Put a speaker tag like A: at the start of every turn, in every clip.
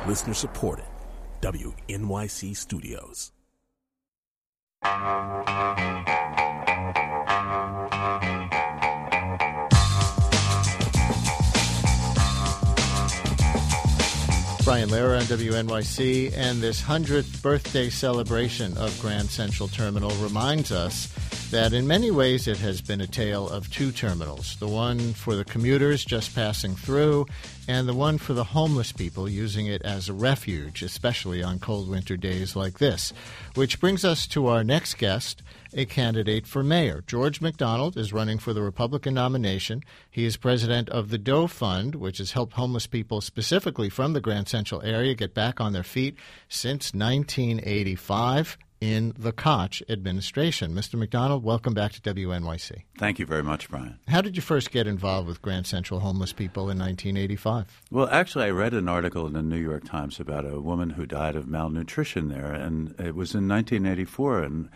A: Listener supported. WNYC Studios.
B: Brian Lehrer on WNYC, and this 100th birthday celebration of Grand Central Terminal reminds us that in many ways it has been a tale of two terminals, the one for the commuters just passing through and the one for the homeless people using it as a refuge, especially on cold winter days like this. Which brings us to our next guest, a candidate for mayor. George McDonald is running for the Republican nomination. He is president of the Doe Fund, which has helped homeless people specifically from the Grand Central area get back on their feet since 1985 in the Koch administration. Mr. McDonald, welcome back to WNYC.
C: Thank you very much, Brian.
B: How did you first get involved with Grand Central homeless people in 1985?
C: Well, actually, I read an article in the New York Times about a woman who died of malnutrition there, and it was in 1984, and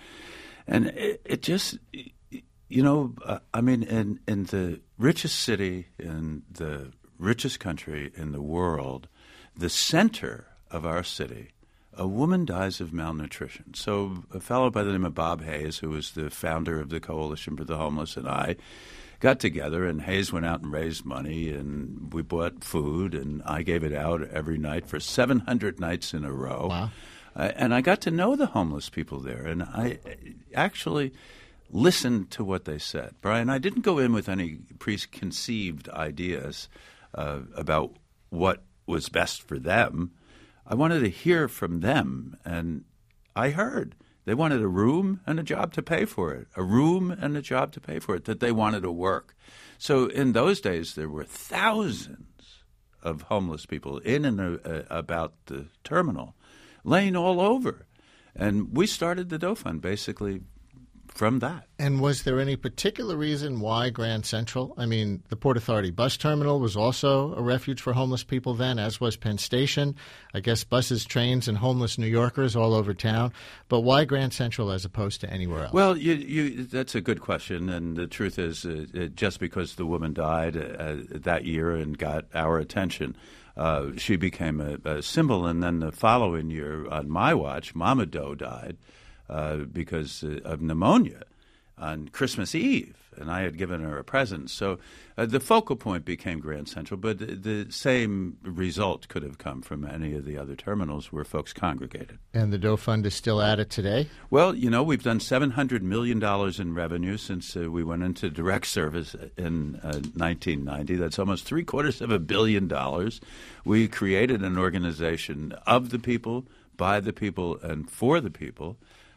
C: it just, you know, I mean, in the richest city, in the richest country in the world, the center of our city, a woman dies of malnutrition. So a fellow by the name of Bob Hayes, who was the founder of the Coalition for the Homeless, and I got together, and Hayes went out and raised money, and we bought food, and I gave it out every night for 700 nights in a row.
B: Wow.
C: And I got to know the homeless people there, and I actually listened to what they said. Brian, I didn't go in with any preconceived ideas about what was best for them. I wanted to hear from them, and I heard they wanted a room and a job to pay for it, a room and a job to pay for it, that they wanted to work. So in those days, there were thousands of homeless people in and about the terminal, laying all over. And we started the Doe Fund basically from that.
B: And was there any particular reason why Grand Central? I mean, the Port Authority bus terminal was also a refuge for homeless people then, as was Penn Station. I guess buses, trains, and homeless New Yorkers all over town. But why Grand Central as opposed to anywhere else?
C: Well, that's a good question. And the truth is, just because the woman died that year and got our attention, she became a symbol. And then the following year, on my watch, Mama Doe died because of pneumonia on Christmas Eve, and I had given her a present. So the focal point became Grand Central, but the same result could have come from any of the other terminals where folks congregated.
B: And the Doe Fund is still at it today?
C: Well, you know, we've done $700 million in revenue since we went into direct service in 1990. That's almost $750 million. We created an organization of the people, by the people, and for the people.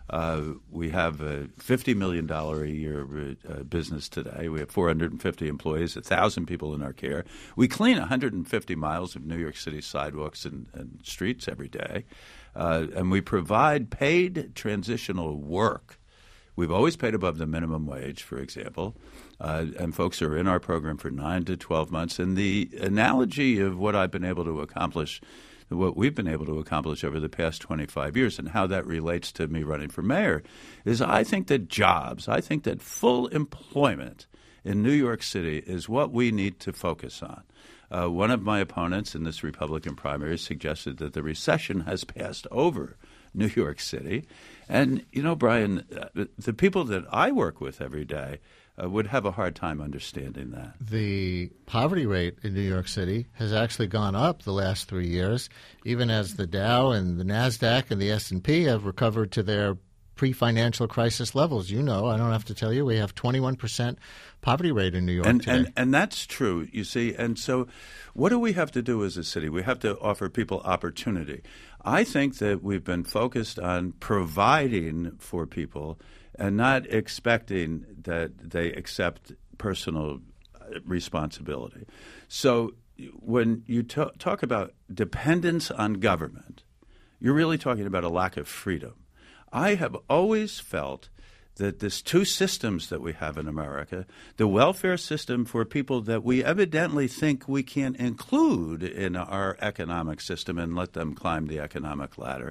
C: We have a $50 million a year business today. We have 450 employees, 1,000 people in our care. We clean 150 miles of New York City sidewalks and streets every day. And we provide paid transitional work. We've always paid above the minimum wage, for example, and folks are in our program for 9 to 12 months. And the analogy of what I've been able to accomplish, what we've been able to accomplish over the past 25 years and how that relates to me running for mayor is I think that jobs, I think that full employment in New York City is what we need to focus on. One of my opponents in this Republican primary suggested that the recession has passed over New York City. And, you know, Brian, the people that I work with every day would have a hard time understanding that.
B: The poverty rate in New York City has actually gone up the last 3 years, even as the Dow and the NASDAQ and the S&P have recovered to their pre-financial crisis levels. You know, I don't have to tell you, we have 21% poverty rate in New York today.
C: And that's true, you see. And so what do we have to do as a city? We have to offer people opportunity. I think that we've been focused on providing for people and not expecting that they accept personal responsibility. So when you talk about dependence on government, you're really talking about a lack of freedom. I have always felt that there's two systems that we have in America, the welfare system for people that we evidently think we can include in our economic system and let them climb the economic ladder.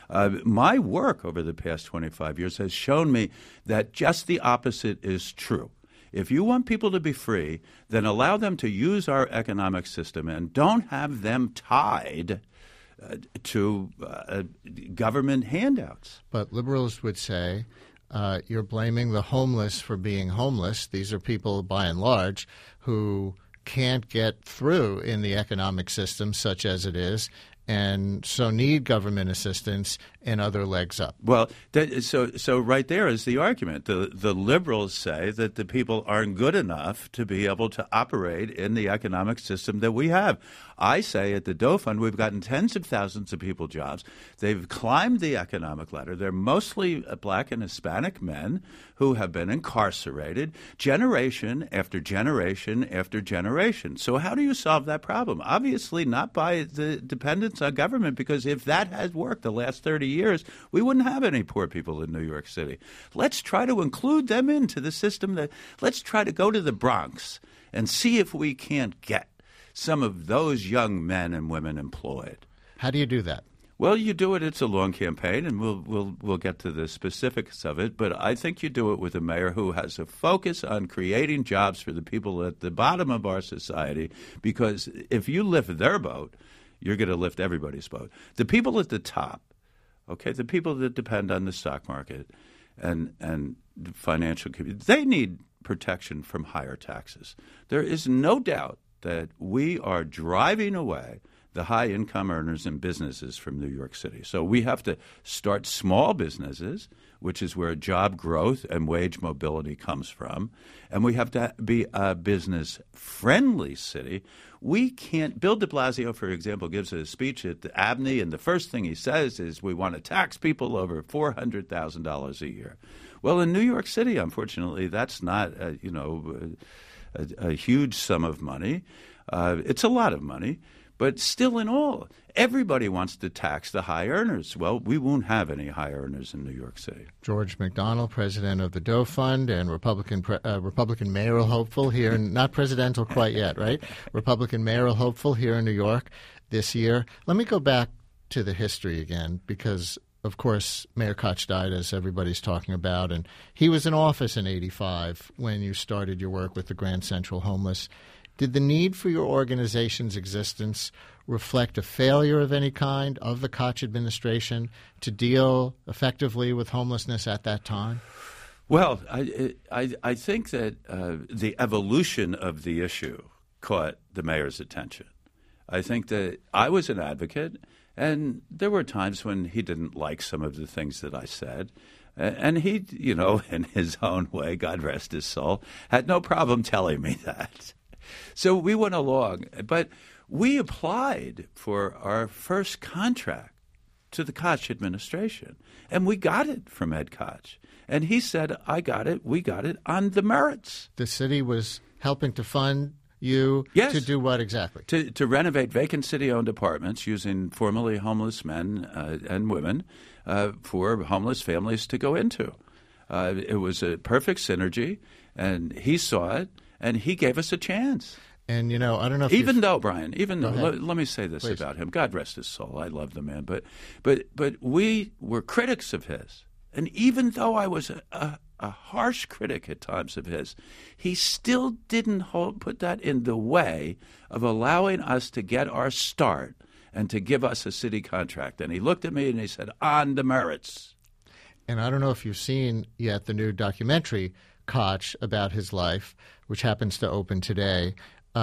C: My work over the past 25 years has shown me that just the opposite is true. If you want people to be free, then allow them to use our economic system and don't have them tied to government handouts.
B: But liberals would say you're blaming the homeless for being homeless. These are people, by and large, who can't get through in the economic system, such as it is, and so need government assistance and other legs up.
C: Well, so right there is the argument. The liberals say that the people aren't good enough to be able to operate in the economic system that we have. I say at the Doe Fund we've gotten tens of thousands of people jobs. They've climbed the economic ladder. They're mostly Black and Hispanic men who have been incarcerated generation after generation after generation. So how do you solve that problem? Obviously not by the dependence on government, because if that has worked the last 30 years, we wouldn't have any poor people in New York City. Let's try to include them into the system. Let's try to go to the Bronx and see if we can't get some of those young men and women employed.
B: How do you do that?
C: Well, you do it. It's a long campaign, and we'll get to the specifics of it. But I think you do it with a mayor who has a focus on creating jobs for the people at the bottom of our society, because if you lift their boat, you're going to lift everybody's boat. The people at the top, okay, the people that depend on the stock market and the financial community, they need protection from higher taxes. There is no doubt that we are driving away the high-income earners and businesses from New York City. So we have to start small businesses, which is where job growth and wage mobility comes from, and we have to be a business-friendly city. We can't – Bill de Blasio, for example, gives a speech at the Abney, and the first thing he says is we want to tax people over $400,000 a year. Well, in New York City, unfortunately, that's not a huge sum of money. It's a lot of money. But still in all, everybody wants to tax the high earners. Well, we won't have any high earners in New York City.
B: George McDonnell, president of the Doe Fund and Republican mayoral hopeful here, not presidential quite yet, right? Republican mayoral hopeful here in New York this year. Let me go back to the history again, because, of course, Mayor Koch died, as everybody's talking about, and he was in office in 1985 when you started your work with the Grand Central Homeless. Did the need for your organization's existence reflect a failure of any kind of the Koch administration to deal effectively with homelessness at that time?
C: Well, I think that the evolution of the issue caught the mayor's attention. I think that I was an advocate, and there were times when he didn't like some of the things that I said. And he, in his own way, God rest his soul, had no problem telling me that. So we went along, but we applied for our first contract to the Koch administration, and we got it from Ed Koch. And he said, I got it, we got it on the merits.
B: The city was helping to fund you
C: yes.
B: to do what exactly?
C: To renovate vacant city-owned apartments using formerly homeless men and women for homeless families to go into. It was a perfect synergy, and he saw it. And he gave us a chance.
B: And, I don't know if
C: even though, Brian, let me say this
B: Please.
C: about him. God rest his soul. I love the man. But we were critics of his. And even though I was a harsh critic at times of his, he still didn't put that in the way of allowing us to get our start and to give us a city contract. And he looked at me and he said, on the merits.
B: And I don't know if you've seen yet the new documentary, Koch, about his life, which happens to open today.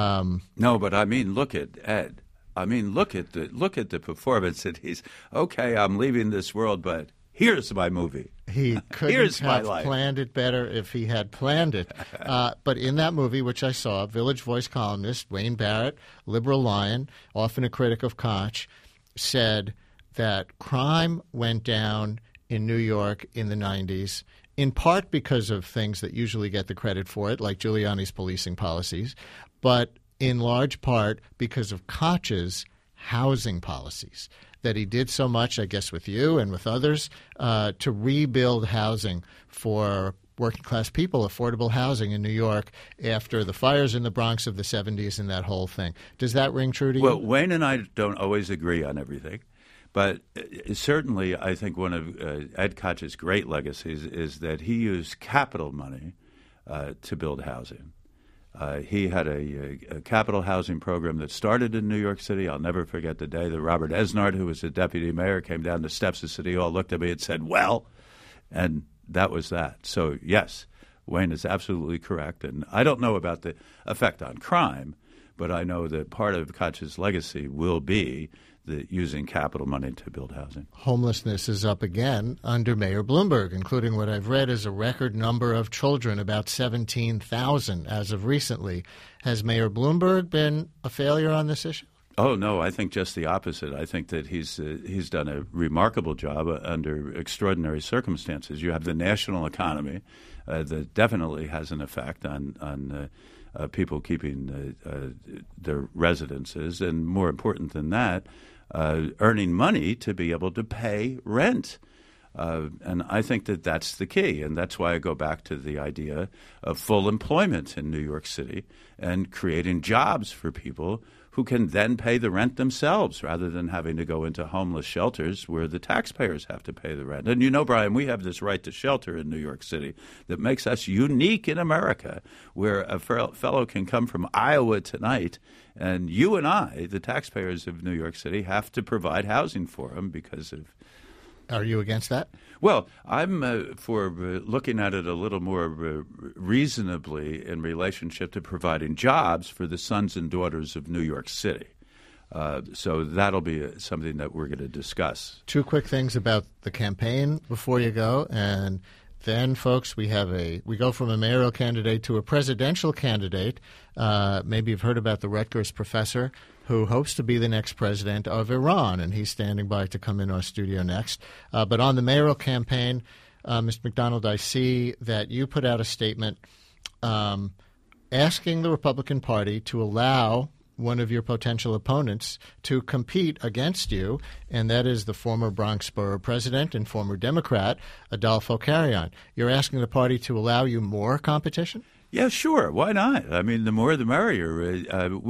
C: No, but I mean, look at Ed. I mean, look at the performance that he's. Okay, I'm leaving this world, but here's my movie.
B: He couldn't have planned it better if he had planned it. But in that movie, which I saw, Village Voice columnist Wayne Barrett, liberal lion, often a critic of Koch, said that crime went down in New York in the 90s, in part because of things that usually get the credit for it, like Giuliani's policing policies, but in large part because of Koch's housing policies, that he did so much, I guess, with you and with others, to rebuild housing for working-class people, affordable housing in New York after the fires in the Bronx of the 70s and that whole thing. Does that ring true to you?
C: Well, Wayne and I don't always agree on everything. But certainly, I think one of Ed Koch's great legacies is that he used capital money to build housing. He had a capital housing program that started in New York City. I'll never forget the day that Robert Esnard, who was the deputy mayor, came down the steps of City Hall, looked at me and said, well, and that was that. So, yes, Wayne is absolutely correct. And I don't know about the effect on crime, but I know that part of Koch's legacy will be using capital money to build housing.
B: Homelessness is up again under Mayor Bloomberg, including what I've read is a record number of children, about 17,000 as of recently. Has Mayor Bloomberg been a failure on this issue?
C: Oh, no, I think just the opposite. I think that he's done a remarkable job under extraordinary circumstances. You have the national economy that definitely has an effect on people keeping their residences, and more important than that, earning money to be able to pay rent. And I think that that's the key, and that's why I go back to the idea of full employment in New York City and creating jobs for people who can then pay the rent themselves rather than having to go into homeless shelters where the taxpayers have to pay the rent. And you know, Brian, we have this right to shelter in New York City that makes us unique in America, where a fellow can come from Iowa tonight and you and I, the taxpayers of New York City, have to provide housing for him because of...
B: Are you against that?
C: Well, I'm for looking at it a little more reasonably in relationship to providing jobs for the sons and daughters of New York City. So that'll be something that we're going to discuss.
B: Two quick things about the campaign before you go, and then, folks, we go from a mayoral candidate to a presidential candidate. Maybe you've heard about the Rutgers professor who hopes to be the next president of Iran, and he's standing by to come in our studio next. But on the mayoral campaign, Mr. McDonald, I see that you put out a statement asking the Republican Party to allow one of your potential opponents to compete against you, and that is the former Bronx Borough president and former Democrat, Adolfo Carrion. You're asking the party to allow you more competition?
C: Yeah, sure. Why not? I mean, the more the merrier.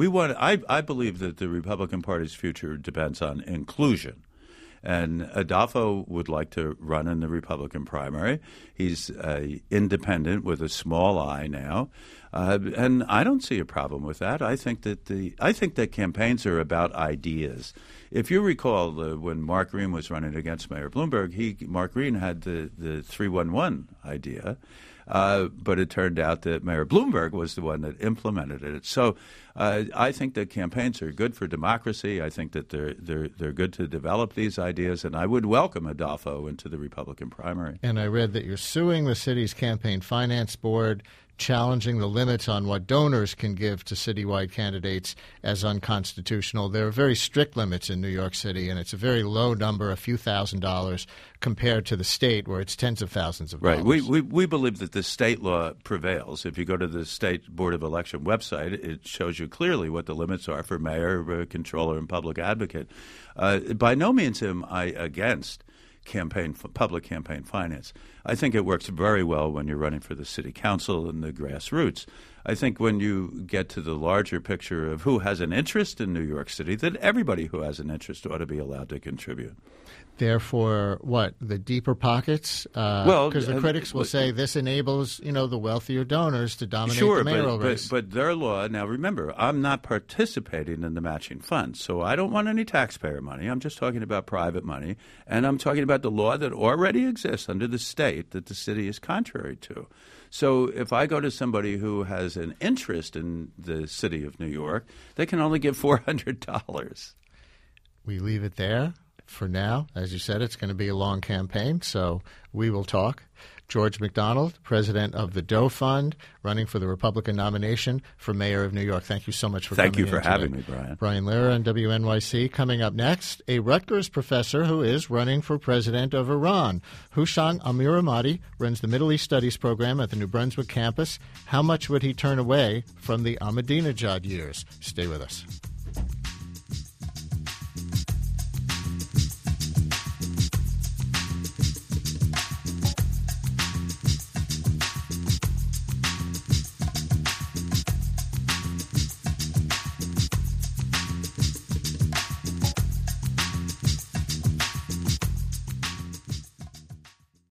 C: I believe that the Republican Party's future depends on inclusion. And Adolfo would like to run in the Republican primary. He's independent with a small I now, and I don't see a problem with that. I think that campaigns are about ideas. If you recall, when Mark Green was running against Mayor Bloomberg, Mark Green had the 311 idea. But it turned out that Mayor Bloomberg was the one that implemented it. So I think that campaigns are good for democracy. I think that they're good to develop these ideas, and I would welcome Adolfo into the Republican primary.
B: And I read that you're suing the city's campaign finance board, challenging the limits on what donors can give to citywide candidates as unconstitutional. There are very strict limits in New York City, and it's a very low number, a few $1,000s, compared to the state where it's tens of thousands of dollars.
C: Right. We believe that the state law prevails. If you go to the State Board of Election website, it shows you clearly what the limits are for mayor, controller, and public advocate. By no means am I against public campaign finance. I think it works very well when you're running for the city council and the grassroots. I think when you get to the larger picture of who has an interest in New York City, that everybody who has an interest ought to be allowed to contribute.
B: Therefore, what, the deeper pockets? Because the critics will say this enables, the wealthier donors to dominate the mayoral race.
C: But their law, now remember, I'm not participating in the matching fund, so I don't want any taxpayer money. I'm just talking about private money, and I'm talking about the law that already exists under the state that the city is contrary to. So if I go to somebody who has an interest in the city of New York, they can only give $400.
B: We leave it there. For now, as you said, it's going to be a long campaign, so we will talk. George McDonald, president of the Doe Fund, running for the Republican nomination for mayor of New York. Thank you so much for coming in.
C: Thank you for having me, Brian.
B: Brian Lehrer on WNYC. Coming up next, a Rutgers professor who is running for president of Iran. Houshang Amiramati runs the Middle East Studies program at the New Brunswick campus. How much would he turn away from the Ahmadinejad years? Stay with us.